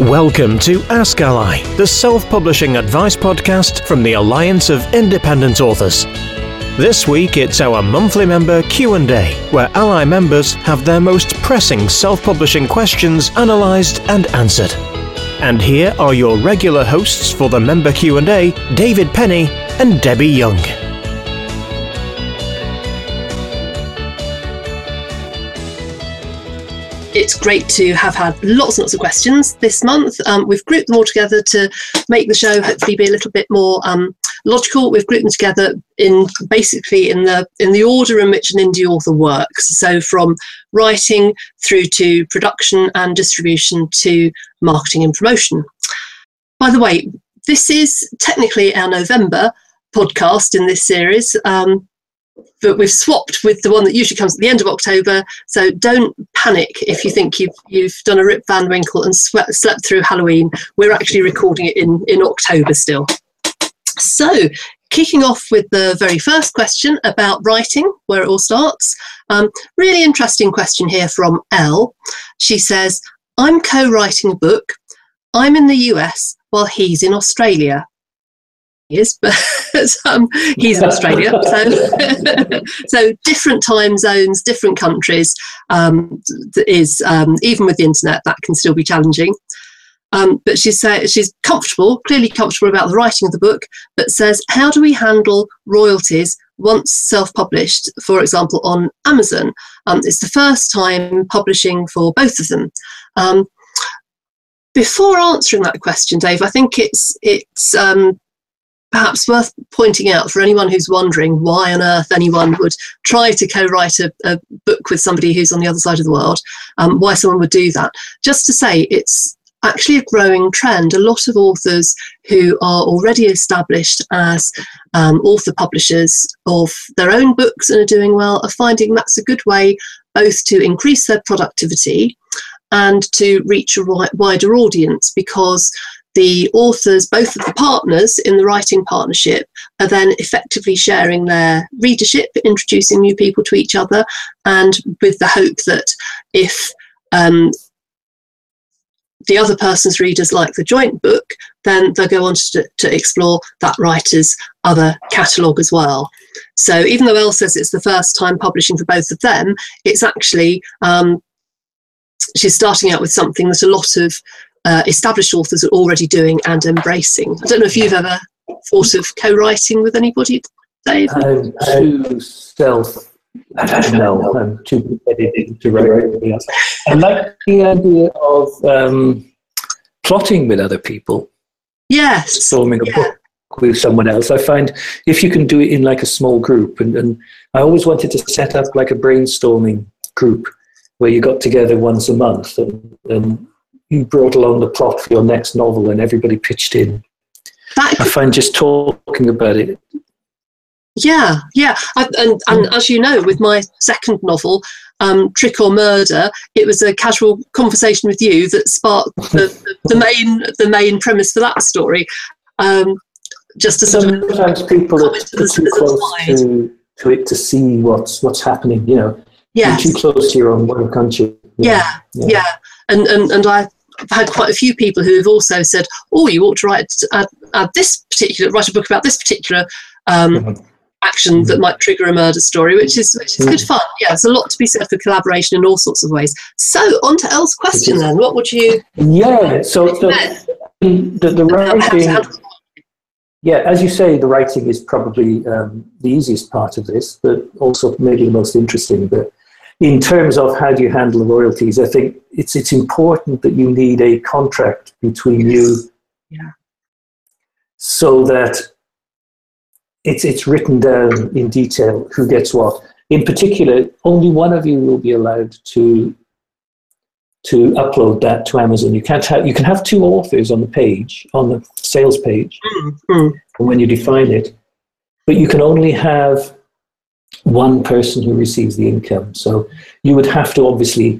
Welcome to Ask Ally, the self-publishing advice podcast from the Alliance of Independent Authors. This week it's our monthly member Q&A, where Ally members have their most pressing self-publishing questions analysed and answered. And here are your regular hosts for the member Q&A, David Penny and Debbie Young. It's great to have had lots and lots of questions this month. We've grouped them all together to make the show hopefully be a little bit more logical. We've grouped them together in the order in which an indie author works. So from writing through to production and distribution to marketing and promotion. By the way, this is technically our November podcast in this series. But we've swapped with the one that usually comes at the end of October, so don't panic if you think you've done a Rip Van Winkle and slept through Halloween. We're actually recording it in October still. So, kicking off with the very first question about writing, where it all starts. Really interesting question here from Elle. She says, I'm co-writing a book. I'm in the US while he's in Australia. But he's in Australia, so different time zones, different countries. Even with the internet, that can still be challenging. But she's clearly comfortable about the writing of the book, but says, how do we handle royalties once self-published, for example, on Amazon? It's the first time publishing for both of them. Before answering that question, Dave, I think it's perhaps worth pointing out for anyone who's wondering why on earth anyone would try to co-write a book with somebody who's on the other side of the world, why someone would do that. Just to say, it's actually a growing trend. A lot of authors who are already established as author publishers of their own books and are doing well are finding that's a good way both to increase their productivity and to reach a wider audience, because the authors, both of the partners in the writing partnership, are then effectively sharing their readership, introducing new people to each other, and with the hope that if the other person's readers like the joint book, then they'll go on to explore that writer's other catalogue as well. So even though Elle says it's the first time publishing for both of them, it's actually, she's starting out with something that a lot of established authors are already doing and embracing. I don't know if you've ever thought of co-writing with anybody, Dave? I'm too I'm too competitive to write anything else. I like the idea of plotting with other people. Yes. Storming a book with someone else. I find if you can do it in like a small group, and I always wanted to set up like a brainstorming group where you got together once a month and you brought along the plot for your next novel and everybody pitched in. I find just talking about it. Yeah. And as you know, with my second novel, Trick or Murder, it was a casual conversation with you that sparked the main premise for that story. Just to sort of sometimes people are too close to it to see what's happening. You know, yes. You're too close to your own work, aren't you? Yeah. And I've had quite a few people who have also said, "Oh, you ought to write a book about this particular action that might trigger a murder story," which is good fun. Yeah, there's a lot to be said for collaboration in all sorts of ways. So, on to Elle's question then. What would you? Yeah. So the writing. Yeah, as you say, the writing is probably the easiest part of this, but also maybe the most interesting. But in terms of how do you handle the royalties, I think it's important that you need a contract between you, so that it's written down in detail who gets what. In particular, only one of you will be allowed to upload that to Amazon. You can have two authors on the page, on the sales page, when you define it, but you can only have one person who receives the income. So you would have to obviously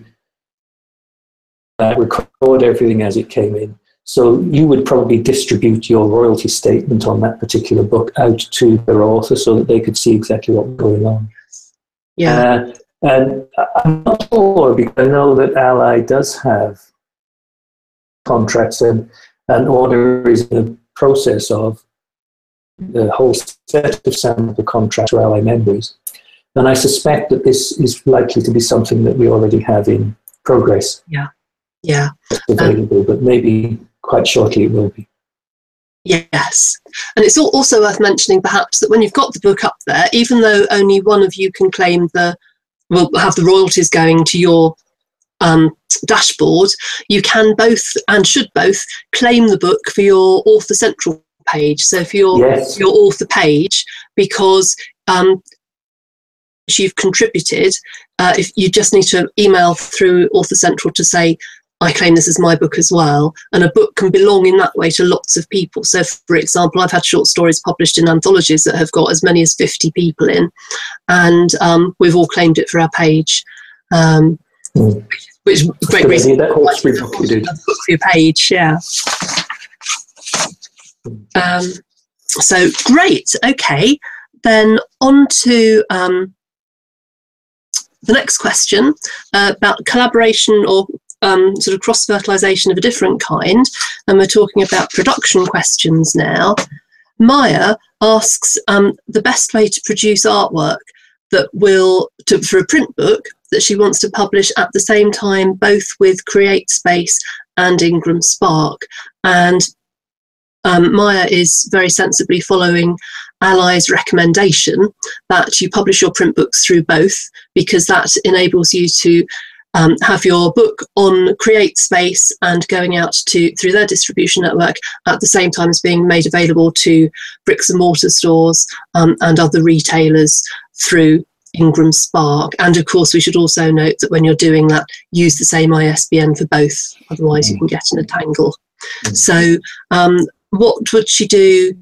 record everything as it came in. So you would probably distribute your royalty statement on that particular book out to their author so that they could see exactly what was going on. Yeah. And I'm not sure, because I know that Ally does have contracts, and Order is in the process of the whole set of sample contracts for ally members. And I suspect that this is likely to be something that we already have in progress. Yeah. Available, but maybe quite shortly it will be. Yes. And it's also worth mentioning perhaps that when you've got the book up there, even though only one of you can claim have the royalties going to your dashboard, you can both and should both claim the book for your author central page. So for your author page, because you've contributed, if you just need to email through Author Central to say, I claim this as my book as well, and a book can belong in that way to lots of people. So, for example, I've had short stories published in anthologies that have got as many as 50 people in, and we've all claimed it for our page, which is a great reason. That whole free book you did. Book for your page, yeah. So great. Okay, then on to the next question about collaboration or sort of cross-fertilisation of a different kind, and we're talking about production questions now. Maya asks the best way to produce artwork for a print book that she wants to publish at the same time, both with CreateSpace and Ingram Spark. And Maya is very sensibly following Ally's recommendation that you publish your print books through both, because that enables you to have your book on CreateSpace and going out through their distribution network at the same time as being made available to bricks and mortar stores and other retailers through Ingram Spark. And of course, we should also note that when you're doing that, use the same ISBN for both, otherwise you can get in a tangle. So what would she do?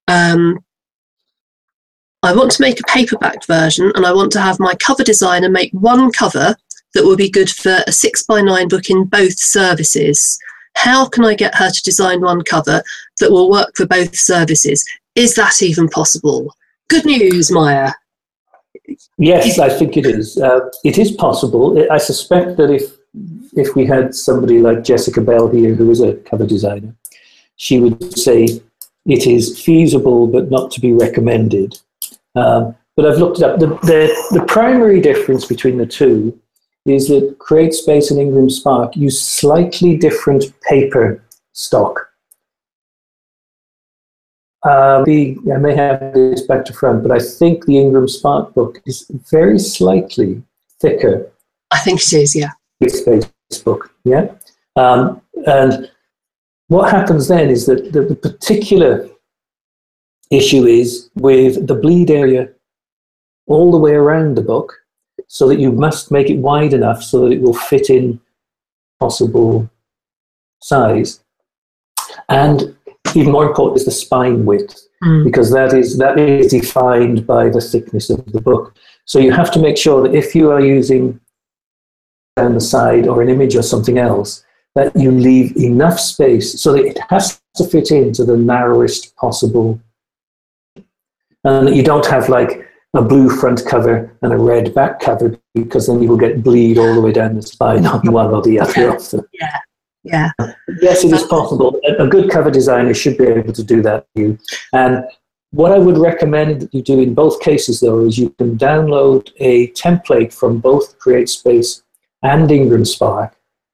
I want to make a paperback version, and I want to have my cover designer make one cover that will be good for a 6x9 book in both services. How can I get her to design one cover that will work for both services? Is that even possible? Good news, Maya. Yes, I think it is. It is possible. I suspect that if we had somebody like Jessica Bell here, who is a cover designer, she would say it is feasible but not to be recommended. But I've looked it up. The primary difference between the two is that CreateSpace and Ingram Spark use slightly different paper stock. I may have this back to front, but I think the Ingram Spark book is very slightly thicker. I think it is, yeah. CreateSpace book, yeah. And what happens then is that the particular issue is with the bleed area all the way around the book, so that you must make it wide enough so that it will fit in possible size. And even more important is the spine width, because that is defined by the thickness of the book. So you have to make sure that if you are using down the side or an image or something else, that you leave enough space so that it has to fit into the narrowest possible, and that you don't have like a blue front cover and a red back cover, because then you will get bleed all the way down the spine on one or the other of them. Yeah. Yes, it is possible. A good cover designer should be able to do that for you. And what I would recommend that you do in both cases, though, is you can download a template from both CreateSpace and Ingram Spark,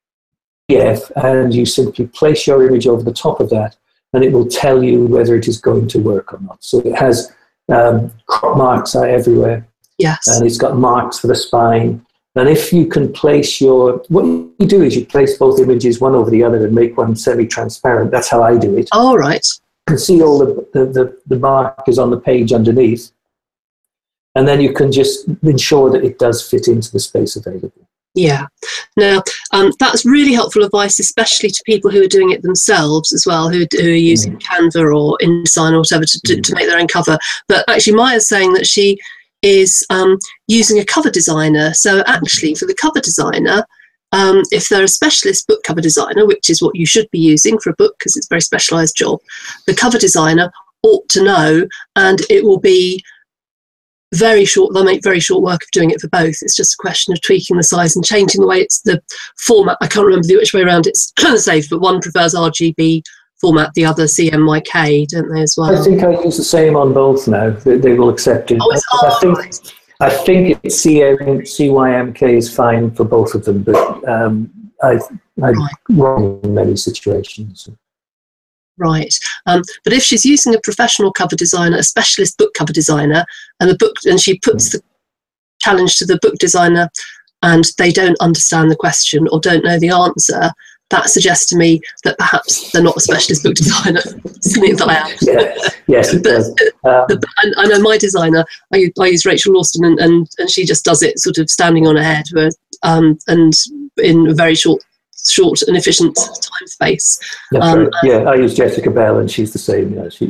and you simply place your image over the top of that, and it will tell you whether it is going to work or not. So it has crop marks are everywhere. Yes. And it's got marks for the spine. And if you can place what you do is you place both images one over the other and make one semi-transparent. That's how I do it. All right. You can see all the markers on the page underneath. And then you can just ensure that it does fit into the space available. Yeah. Now, that's really helpful advice, especially to people who are doing it themselves as well, who are using Canva or InDesign or whatever to make their own cover. But actually, Maya's saying that she is using a cover designer. So actually, for the cover designer, if they're a specialist book cover designer, which is what you should be using for a book because it's a very specialised job, the cover designer ought to know, and it will be they'll make very short work of doing it for both. It's just a question of tweaking the size and changing the way it's the format. I can't remember which way around it's saved, but one prefers RGB format, the other CMYK, don't they, as well? I think I use the same on both now. They will accept it. I think CYMK is fine for both of them, but I'm wrong in many situations. Right. But if she's using a professional cover designer, a specialist book cover designer, and she puts the challenge to the book designer and they don't understand the question or don't know the answer, that suggests to me that perhaps they're not a specialist book designer. Something that I am. Yeah. Yes, it does. I know my designer, I use Rachel Lawston, and she just does it sort of standing on her head, and in a very short and efficient time space. I use Jessica Bell, and she's the same.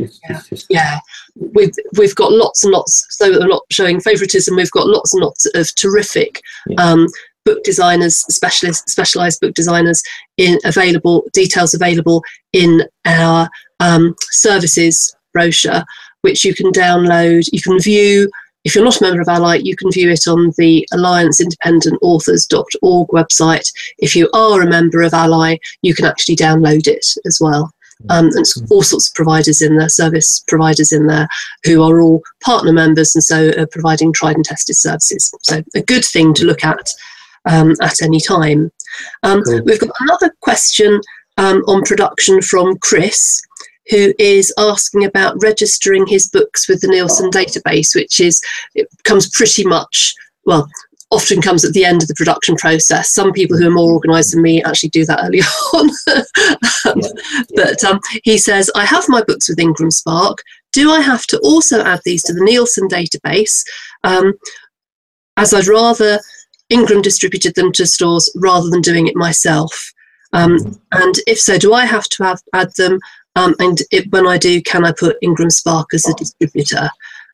We've got lots and lots. So we're not showing favouritism. We've got lots and lots of terrific book designers, specialised book designers details available in our services brochure, which you can download. You can view. If you're not a member of Ally, you can view it on the allianceindependentauthors.org website. If you are a member of Ally, you can actually download it as well. And all sorts of providers in there, service providers in there, who are all partner members and so are providing tried and tested services. So a good thing to look at any time. We've got another question on production from Chris, who is asking about registering his books with the Nielsen database, comes pretty much, often comes at the end of the production process. Some people who are more organised than me actually do that early on. But he says, I have my books with Ingram Spark. Do I have to also add these to the Nielsen database? As I'd rather Ingram distributed them to stores rather than doing it myself. And if so, do I have to add them? When I do, can I put Ingram Spark as a distributor?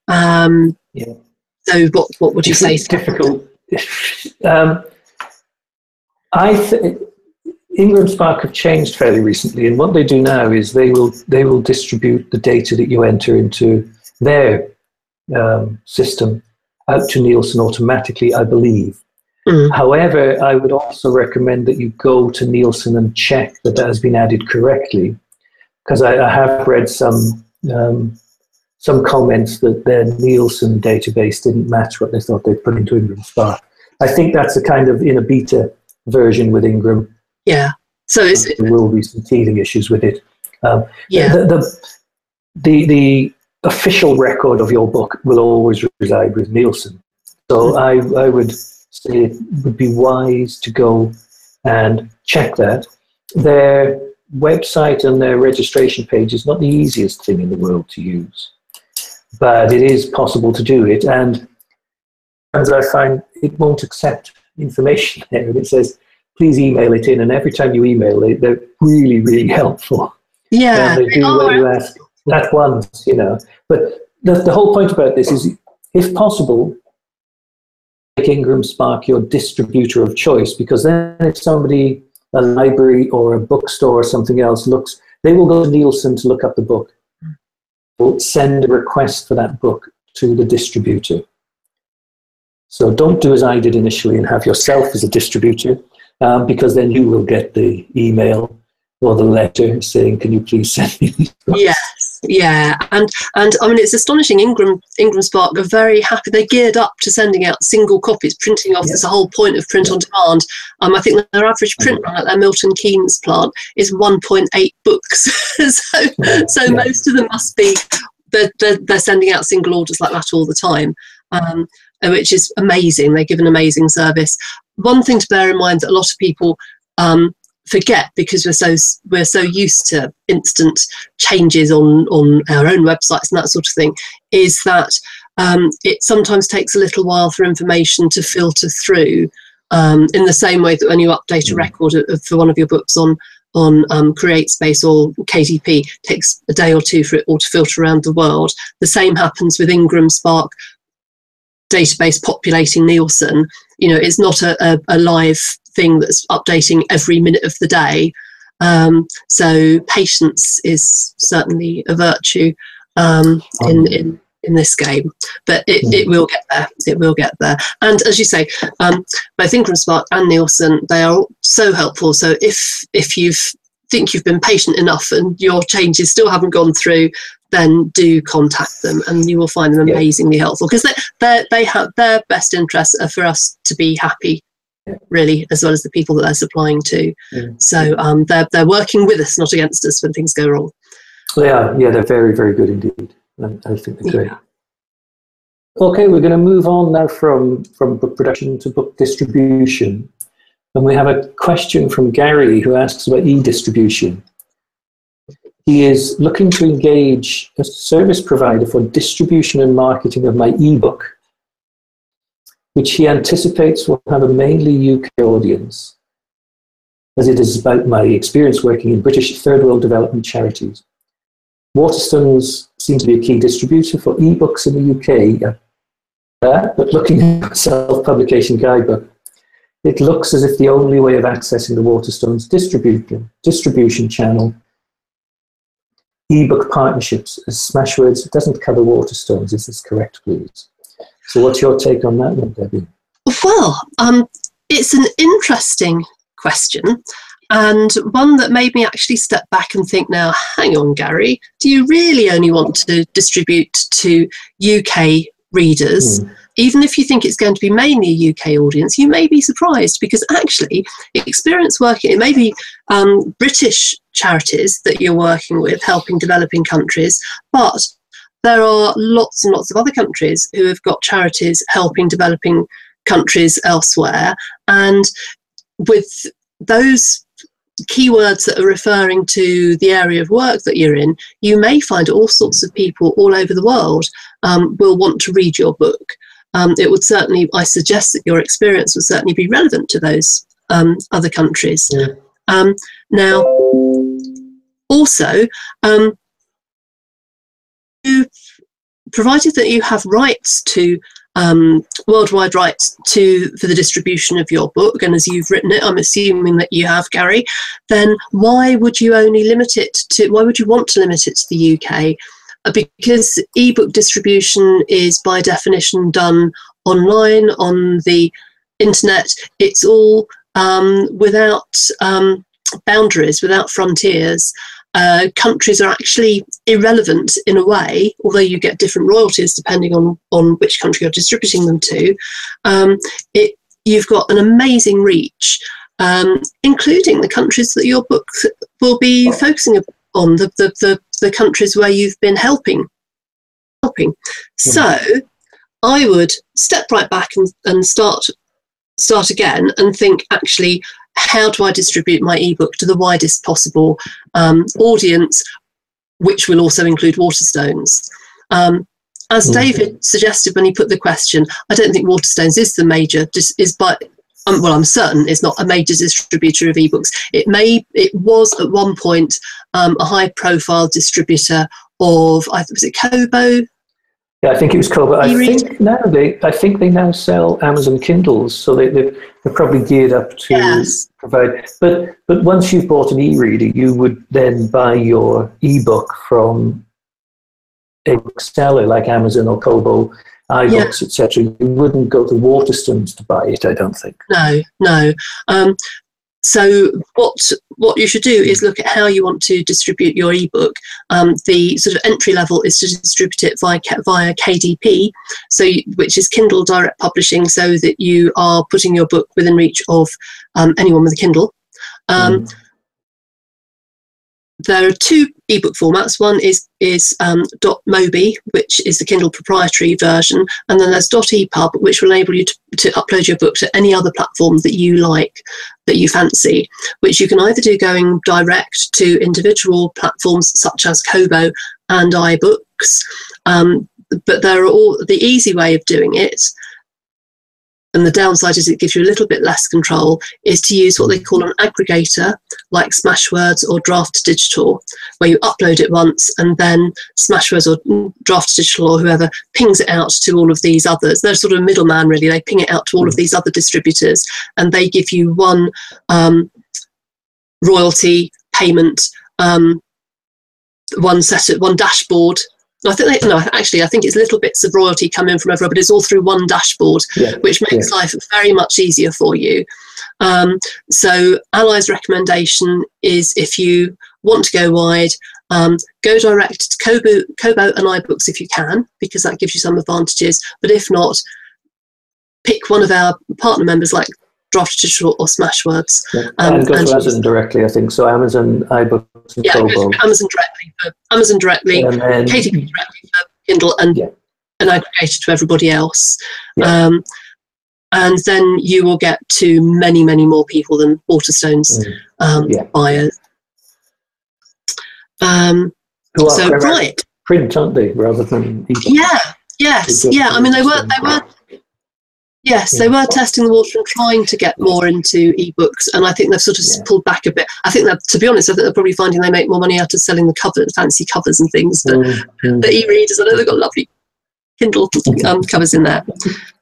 So what would you say? It's difficult. Ingram Spark have changed fairly recently, and what they do now is they will distribute the data that you enter into their system out to Nielsen automatically, I believe. However, I would also recommend that you go to Nielsen and check that has been added correctly, because I have read some comments that their Nielsen database didn't match what they thought they'd put into Ingram Spark. I think that's a kind of in a beta version with Ingram. Yeah. So there will be some teething issues with it. The official record of your book will always reside with Nielsen. So I would say it would be wise to go and check that. Their website and their registration page is not the easiest thing in the world to use, but it is possible to do it. And as I find, it won't accept information there. And it says, please email it in. And every time you email it, they're really, really helpful. Yeah. And they do when you ask that once, But the whole point about this is, if possible, make Ingram Spark your distributor of choice, because then if somebody, a library or a bookstore or something else they will go to Nielsen to look up the book. Will send a request for that book to the distributor. So don't do as I did initially and have yourself as a distributor, because then you will get the email or the letter saying, can you please send me these books? Yes, yeah. And I mean, it's astonishing. Ingram Spark are very happy. They're geared up to sending out single copies, printing off. There's a whole point of print on demand. I think their average print run at their Milton Keynes plant is 1.8 books. so most of them must be, they're sending out single orders like that all the time, which is amazing. They give an amazing service. One thing to bear in mind that a lot of people forget, because we're so used to instant changes on our own websites and that sort of thing, is that it sometimes takes a little while for information to filter through, in the same way that when you update a record for one of your books on CreateSpace or KDP, it takes a day or two for it all to filter around the world. The same happens with Ingram Spark database populating Nielsen. It's not a live thing that's updating every minute of the day. So patience is certainly a virtue in in this game, but it will get there. It will get there. And as you say, both IncomSpark and Nielsen, they are so helpful. So if you think you've been patient enough and your changes still haven't gone through, then do contact them, and you will find them amazingly helpful, because they have their best interests are for us to be happy, really, as well as the people that they're supplying to. So they're working with us, not against us, when things go wrong. They are. Yeah, they're very, very good indeed. I think they're great. Okay, we're going to move on now from book production to book distribution. And we have a question from Gary, who asks about e-distribution. He is looking to engage a service provider for distribution and marketing of my ebook, which he anticipates will have a mainly UK audience, as it is about my experience working in British third world development charities. Waterstones seems to be a key distributor for ebooks in the UK, but looking at a self-publication guidebook, it looks as if the only way of accessing the Waterstones distribution channel, ebook partnerships, as Smashwords doesn't cover Waterstones. Is this correct, please? So what's your take on that one, Debbie? Well, it's an interesting question, and one that made me actually step back and think, now, hang on, Gary, do you really only want to distribute to UK readers? Even if you think it's going to be mainly a UK audience, you may be surprised, because actually experience working, it may be British charities that you're working with, helping developing countries, but there are lots and lots of other countries who have got charities helping developing countries elsewhere. And with those keywords that are referring to the area of work that you're in, you may find all sorts of people all over the world will want to read your book. It would certainly, I suggest that your experience would certainly be relevant to those other countries. Now, also, provided that you have rights to worldwide rights for the distribution of your book, and as you've written it, I'm assuming that you have, Gary, then why would you want to limit it to the UK? Because ebook distribution is by definition done online on the internet. It's all without boundaries, without frontiers. Countries are actually irrelevant in a way, although you get different royalties depending on which country you're distributing them to. You've got an amazing reach, including the countries that your book will be focusing on, the countries where you've been helping. So I would step right back and start again and think, actually, how do I distribute my ebook to the widest possible audience, which will also include Waterstones? As David suggested when he put the question, I don't think Waterstones is the major, I'm certain it's not a major distributor of ebooks. It was at one point a high-profile distributor of, was it Kobo? Yeah, I think it was Kobo. I think they now sell Amazon Kindles, so they're probably geared up to provide. But once you've bought an e-reader, you would then buy your ebook from a bookseller like Amazon or Kobo, iBooks, etc. You wouldn't go to Waterstones to buy it, I don't think. No. So what you should do is look at how you want to distribute your ebook. The sort of entry level is to distribute it via KDP, which is Kindle Direct Publishing, so that you are putting your book within reach of anyone with a Kindle. There are two ebook formats. One is .mobi, which is the Kindle proprietary version, and then there's .epub, which will enable you to upload your book to any other platform that you like, that you fancy, which you can either do going direct to individual platforms such as Kobo and iBooks, but the easy way of doing it, and the downside is it gives you a little bit less control, is to use what they call an aggregator, like Smashwords or Draft Digital, where you upload it once and then Smashwords or Draft Digital or whoever pings it out to all of these others. They're sort of a middleman, really. They ping it out to all of these other distributors, and they give you one royalty payment, one dashboard I think I think it's little bits of royalty come in from everywhere, but it's all through one dashboard, which makes life very much easier for you. So Ally's recommendation is, if you want to go wide, go direct to Kobo and iBooks if you can, because that gives you some advantages. But if not, pick one of our partner members like Draft Digital or Smashwords. And go to Amazon directly, I think. So Amazon, iBooks, and Kobo. Amazon directly, and then KDP directly for Kindle, and aggregated to everybody else. And then you will get to many, many more people than Waterstone's buyers. Who are print, aren't they, rather than ebook? I mean, they were. Yes, they were testing the water and trying to get more into ebooks, and I think they've sort of pulled back a bit. I think that, to be honest, I think they're probably finding they make more money out of selling the fancy covers and things. The e-readers, I know they've got lovely Kindle covers in there.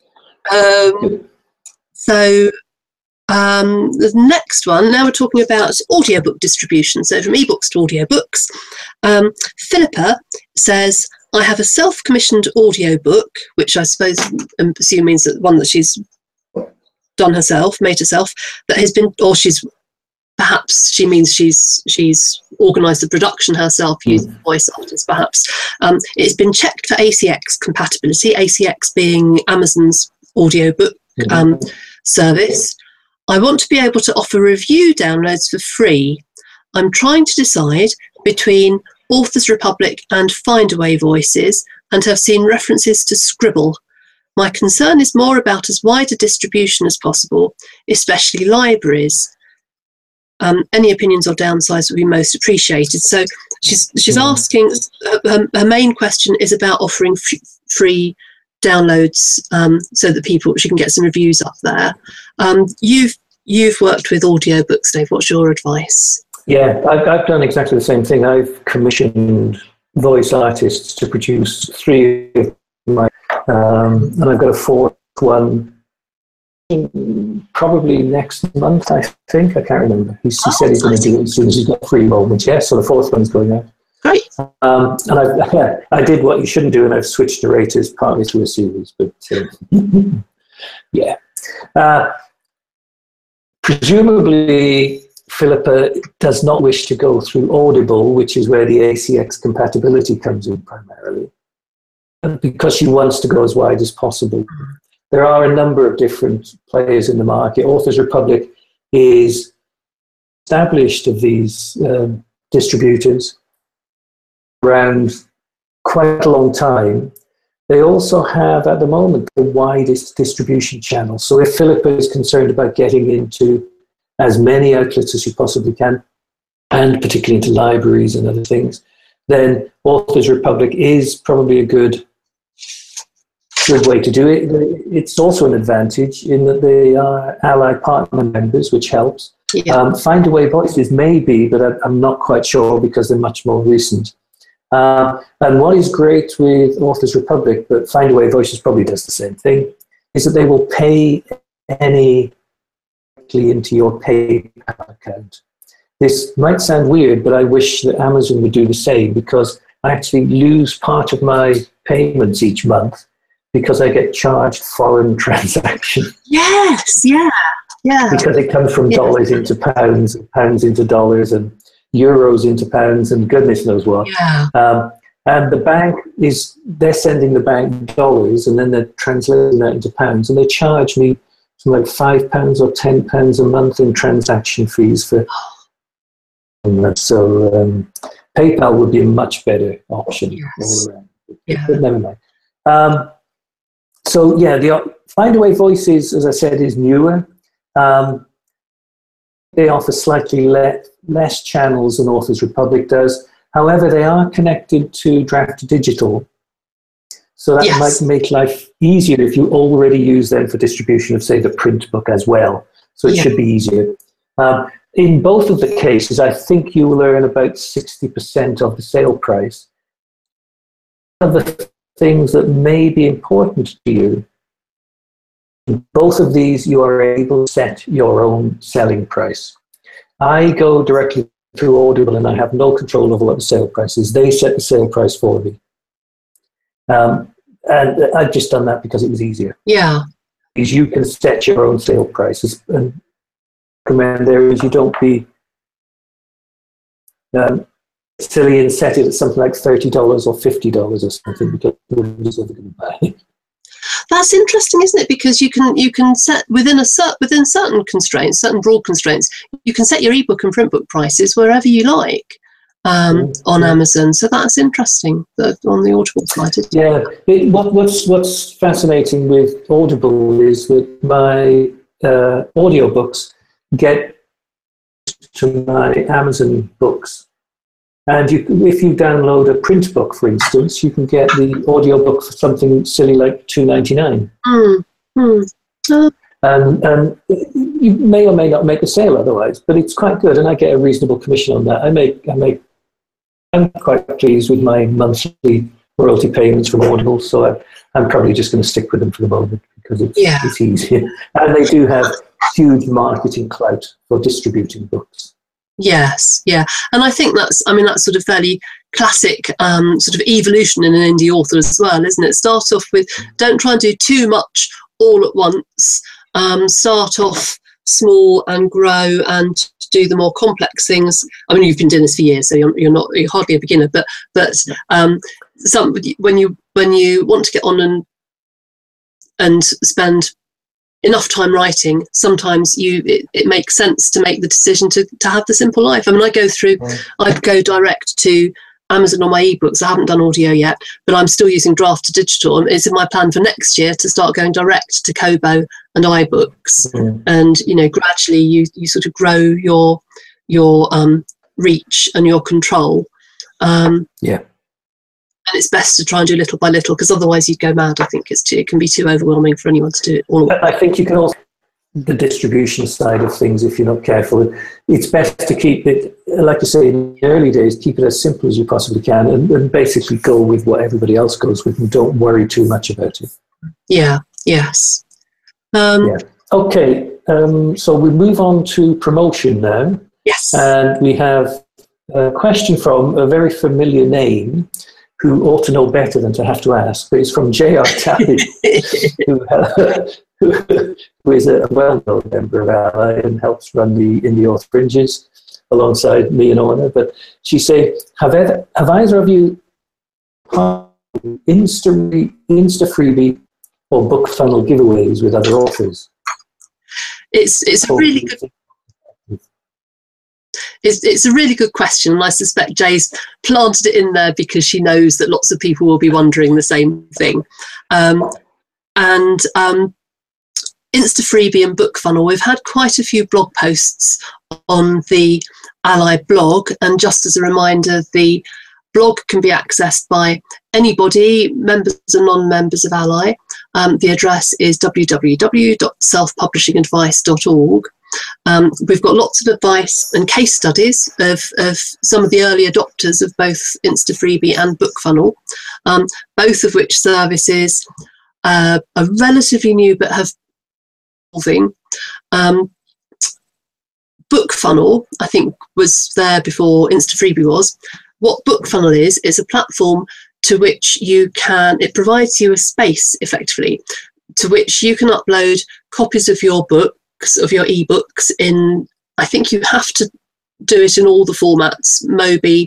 So the next one, now we're talking about audiobook distribution. So from ebooks to audiobooks, Philippa says, I have a self-commissioned audiobook, which I suppose assume means that one that she's done herself, made herself, that has been, or she means she's organised the production herself, used voice actors perhaps. It's been checked for ACX compatibility, ACX being Amazon's audiobook service. I want to be able to offer review downloads for free. I'm trying to decide between Authors Republic and Findaway Voices, and have seen references to Scribble. My concern is more about as wide a distribution as possible, especially libraries. Any opinions or downsides would be most appreciated. So she's asking, her main question is about offering free downloads so that she can get some reviews up there. You've worked with audiobooks, Dave. What's your advice? Yeah, I've done exactly the same thing. I've commissioned voice artists to produce 3 of my, and I've got a 4th one probably next month, I think. I can't remember. He said he's going to do it as soon as he's got free moments. Yeah, so the 4th one's going out. Great. And I did what you shouldn't do, and I've switched narrators partly through a series. But presumably Philippa does not wish to go through Audible, which is where the ACX compatibility comes in primarily, because she wants to go as wide as possible. There are a number of different players in the market. Authors Republic is established of these distributors around quite a long time. They also have, at the moment, the widest distribution channel. So if Philippa is concerned about getting into as many outlets as she possibly can, and particularly into libraries and other things, then Authors Republic is probably a good way to do it. It's also an advantage in that they are Ally partner members, which helps. Findaway Voices maybe, but I'm not quite sure because they're much more recent. And what is great with Authors Republic, but Findaway Voices probably does the same thing, is that they will pay any into your PayPal account. This might sound weird, but I wish that Amazon would do the same, because I actually lose part of my payments each month because I get charged foreign transactions. Yes, yeah. Because it comes from dollars into pounds, and pounds into dollars, and euros into pounds, and goodness knows what. And the bank they're sending the bank dollars, and then they're translating that into pounds, and they charge me like £5 or £10 a month in transaction fees for. So PayPal would be a much better option all around. But never mind. So the Findaway Voices, as I said, is newer. They offer slightly less channels than Authors Republic does. However, they are connected to Draft Digital. So that might make life easier if you already use them for distribution of, say, the print book as well. So it should be easier. In both of the cases, I think you will earn about 60% of the sale price. One of the things that may be important to you, in both of these, you are able to set your own selling price. I go directly through Audible, and I have no control over what the sale price is. They set the sale price for me. And I've just done that because it was easier. Yeah. Because you can set your own sale prices. And recommend there is you don't be silly and set it at something like $30 or $50 or something, because nobody's ever going to buy. That's interesting, isn't it? Because you can set within certain constraints, certain broad constraints, you can set your ebook and print book prices wherever you like on Amazon. So that's interesting on the Audible side. Yeah. What's fascinating with Audible is that my audiobooks get to my Amazon books. And if you download a print book, for instance, you can get the audiobook for something silly like $2.99. And you may or may not make a sale otherwise, but it's quite good, and I get a reasonable commission on that. I'm quite pleased with my monthly royalty payments from Audible, so I'm probably just going to stick with them for the moment because it's easier. And they do have huge marketing clout for distributing books. Yes, yeah, and I think that's sort of fairly classic sort of evolution in an indie author as well, isn't it? Start off with, don't try and do too much all at once. Start off small and grow and do the more complex things. I mean, you've been doing this for years, so you're hardly a beginner. But when you want to get on and spend enough time writing, sometimes it makes sense to make the decision to have the simple life. I mean, I go direct to Amazon on my ebooks. I haven't done audio yet, but I'm still using Draft to Digital. It's in my plan for next year to start going direct to Kobo and iBooks. And gradually you sort of grow your reach and your control. And it's best to try and do little by little, because otherwise you'd go mad. I think it can be too overwhelming for anyone to do it all. I think you can also the distribution side of things if you're not careful. It's best to keep it, like you say, in the early days, keep it as simple as you possibly can, and basically go with what everybody else goes with, and don't worry too much about it. Yeah. Yes. Okay. So we move on to promotion now. Yes. And we have a question from a very familiar name, who ought to know better than to have to ask, but it's from J.R. Tappy, who is a well-known member of Ally and helps run the Indie Author Fringes alongside me and Orna. But she said, have either of you Insta freebie or book funnel giveaways with other authors? It's a really good. It's a really good question, and I suspect Jay's planted it in there because she knows that lots of people will be wondering the same thing. Insta Freebie and Book Funnel, we've had quite a few blog posts on the Ally blog, and just as a reminder, the blog can be accessed by anybody, members and non-members of Ally. The address is www.selfpublishingadvice.org. We've got lots of advice and case studies of some of the early adopters of both Insta Freebie and Book Funnel, both of which services are relatively new but have evolving. Book Funnel, I think, was there before Insta Freebie was. What Book Funnel is a platform to which it provides you a space, effectively, to which you can upload copies of your books, of your ebooks in, I think you have to do it in all the formats, Mobi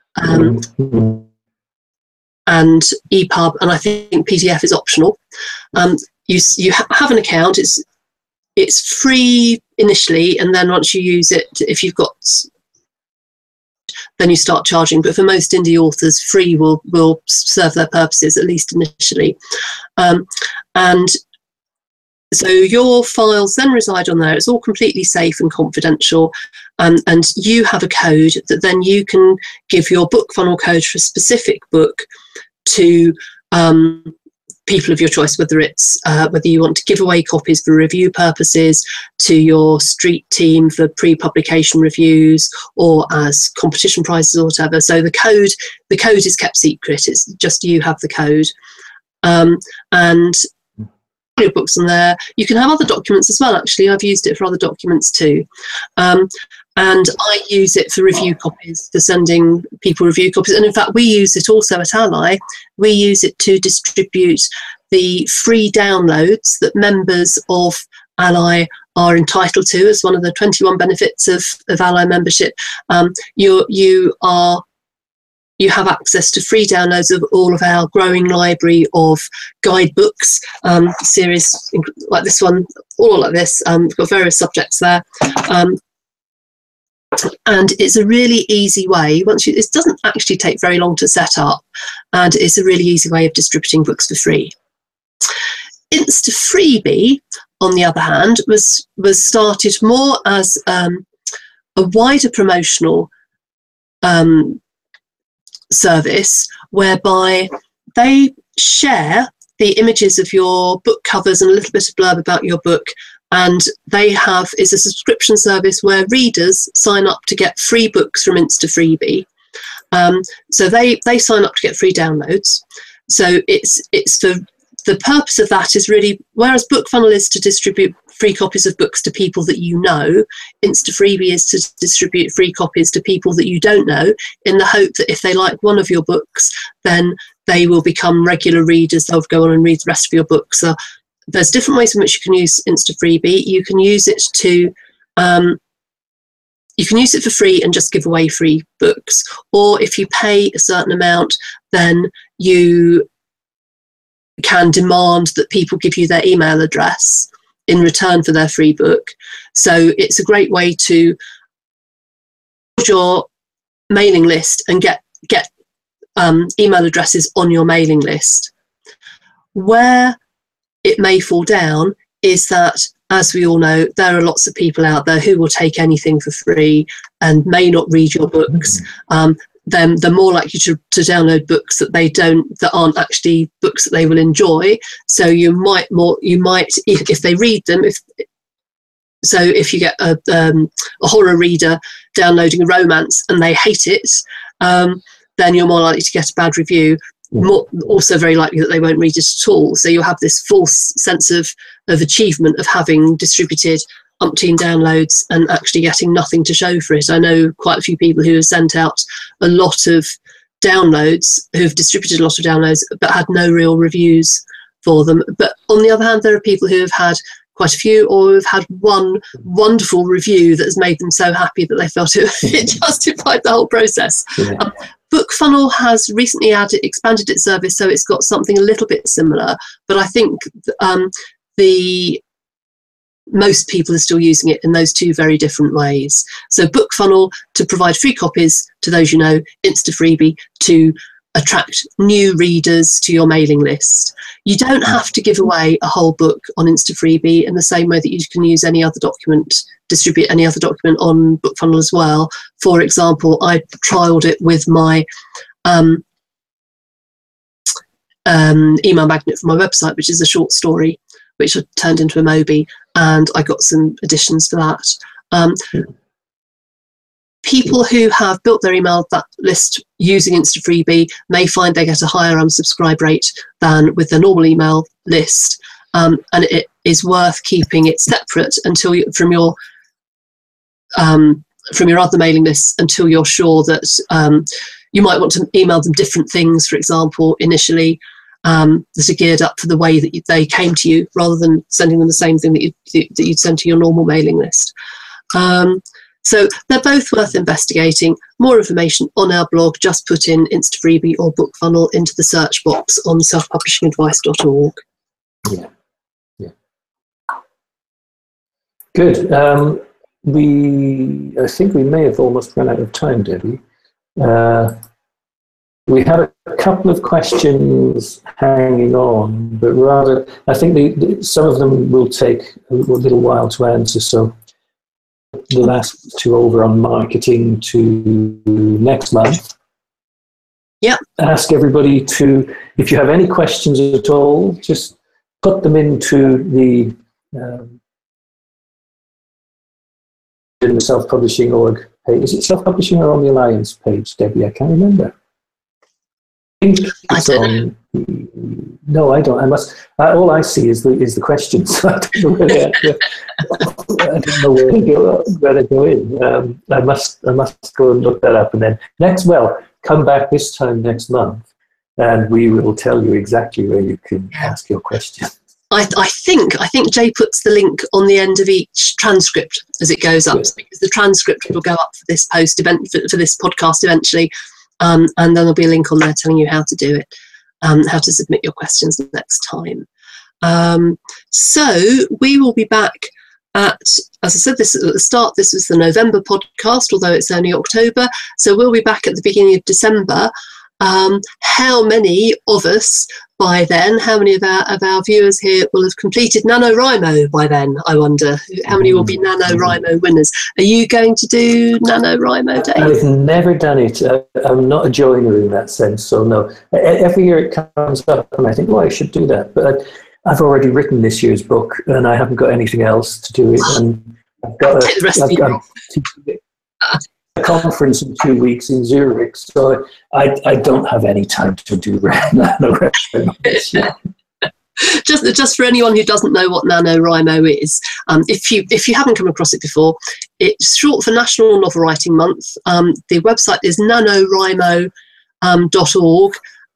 and EPUB, and I think PDF is optional. You have an account, it's free initially, and then once you use it, if you've got, then you start charging. But for most indie authors, free will serve their purposes, at least initially. And so your files then reside on there. It's all completely safe and confidential. And you have a code that then you can give your Book Funnel code for a specific book to people of your choice, whether you want to give away copies for review purposes, to your street team for pre-publication reviews, or as competition prizes or whatever. So the code is kept secret. It's just you have the code. And your books on there. You can have other documents as well, actually. I've used it for other documents too. And I use it for review copies, for sending people review copies. And in fact, we use it also at Ally. We use it to distribute the free downloads that members of Ally are entitled to as one of the 21 benefits of Ally membership. You have access to free downloads of all of our growing library of guidebooks, series like this one, all like this. We've got various subjects there. And it's a really easy way, it doesn't actually take very long to set up, and it's a really easy way of distributing books for free. Insta-Freebie, on the other hand, was started more as a wider promotional service, whereby they share the images of your book covers and a little bit of blurb about your book, and it's a subscription service where readers sign up to get free books from Insta-Freebie. So they sign up to get free downloads. So it's for the purpose of that is really, whereas BookFunnel is to distribute free copies of books to people that you know, Insta-Freebie is to distribute free copies to people that you don't know, in the hope that if they like one of your books, then they will become regular readers. They'll go on and read the rest of your books. So there's different ways in which you can use Insta-Freebie. You can use it for free and just give away free books. Or if you pay a certain amount, then you can demand that people give you their email address in return for their free book. So it's a great way to put your mailing list and get email addresses on your mailing list. Where it may fall down is that, as we all know, there are lots of people out there who will take anything for free and may not read your books. Then they're more likely to download books that aren't actually books that they will enjoy. So you might if they read them, if you get a horror reader downloading a romance and they hate it, then you're more likely to get a bad review. Also very likely that they won't read it at all. So you'll have this false sense of achievement of having distributed umpteen downloads and actually getting nothing to show for it. I know quite a few people who have sent out a lot of downloads, who've distributed a lot of downloads, but had no real reviews for them. But on the other hand, there are people who have had quite a few, or have had one wonderful review that has made them so happy that they felt it justified the whole process. Yeah. BookFunnel has recently expanded its service, so it's got something a little bit similar, but I think most people are still using it in those two very different ways. So BookFunnel to provide free copies to those you know, Insta-Freebie to attract new readers to your mailing list. You don't have to give away a whole book on Insta-Freebie in the same way that you can use any other document, distribute any other document on BookFunnel as well. For example, I trialled it with my email magnet for my website, which is a short story, which I turned into a Mobi, and I got some additions for that. People who have built their email list using Insta-Freebie may find they get a higher unsubscribe rate than with their normal email list, and it is worth keeping it separate from your other mailing lists until you're sure that you might want to email them different things, for example, initially, that are geared up for the way that they came to you, rather than sending them the same thing that you'd send to your normal mailing list. So they're both worth investigating. More information on our blog. Just put in Insta-Freebie or BookFunnel into the search box on selfpublishingadvice.org. Yeah. Good. I think we may have almost run out of time, Debbie. We had a couple of questions hanging on, but rather, I think some of them will take a little while to answer, so the last two over on marketing to next month. Yeah. Ask everybody to, if you have any questions at all, just put them into the in the self-publishing org page. Is it self-publishing or on the Alliance page, Debbie? I can't remember. I don't know. No, I don't. I must. All I see is the questions. I don't know where to go in. I must go and look that up, and then come back this time next month, and we will tell you exactly where you can ask your question. I think Jay puts the link on the end of each transcript as it goes up, because the transcript will go up for this for this podcast eventually, and then there'll be a link on there telling you how to do it, how to submit your questions next time. So we will be back at, as I said, this at the start. This was the November podcast, although it's only October. So we'll be back at the beginning of December. How many of us by then, how many of our viewers here will have completed NaNoWriMo by then, I wonder? How many will be NaNoWriMo winners? Are you going to do NaNoWriMo, Dave? I've never done it. I'm not a joiner in that sense, so no. Every year it comes up and I think, I should do that. But I've already written this year's book and I haven't got anything else to do it. And I've got a conference in 2 weeks in Zurich, so I don't have any time to do NaNoWriMo. Just for anyone who doesn't know what NaNoWriMo is, if you haven't come across it before, it's short for National Novel Writing Month. The website is nanowrimo.org.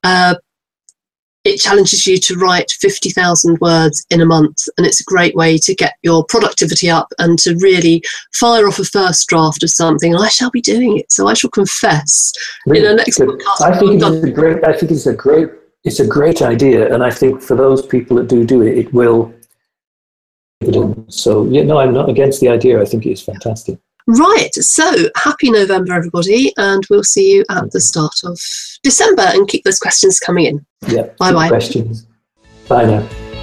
It challenges you to write 50,000 words in a month, and it's a great way to get your productivity up and to really fire off a first draft of something. And I shall be doing it, so I shall confess in the next podcast. I think it's a great idea, and I think for those people that do it, it will. So I'm not against the idea. I think it's fantastic. Right, so happy November, everybody, and we'll see you at the start of December, and keep those questions coming in. Yeah, bye-bye. Questions. Bye now.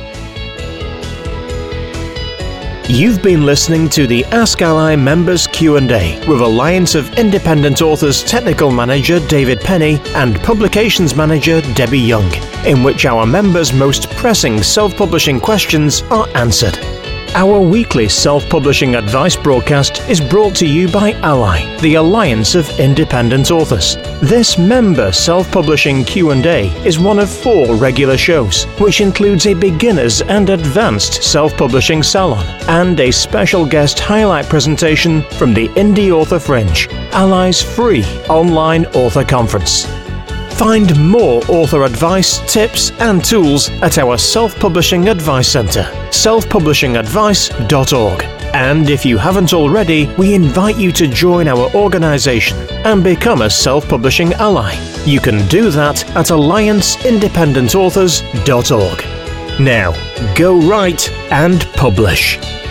You've been listening to the Ask Ally Members Q&A with Alliance of Independent Authors Technical Manager David Penny and Publications Manager Debbie Young, in which our members' most pressing self-publishing questions are answered. Our weekly self-publishing advice broadcast is brought to you by Ally, the Alliance of Independent Authors. This member self-publishing Q&A is one of 4 regular shows, which includes a beginners and advanced self-publishing salon and a special guest highlight presentation from the Indie Author Fringe, Ally's free online author conference. Find more author advice, tips and tools at our Self-Publishing Advice Centre, selfpublishingadvice.org. And if you haven't already, we invite you to join our organisation and become a self-publishing ally. You can do that at allianceindependentauthors.org. Now, go write and publish.